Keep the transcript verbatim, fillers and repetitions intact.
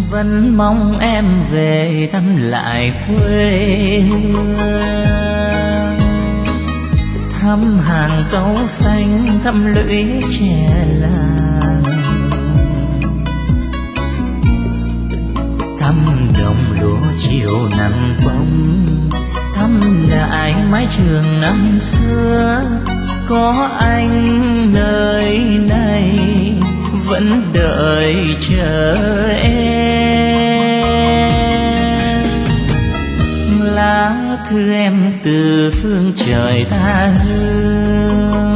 vẫn mong em về thăm lại quê hương, thăm hàng cau xanh, thăm lũy tre làng, thăm đồng lúa chiều nắng bóng, thăm lại mái trường năm xưa. Có anh nơi này vẫn đợi chờ em. Lá thư em từ phương trời tha hương,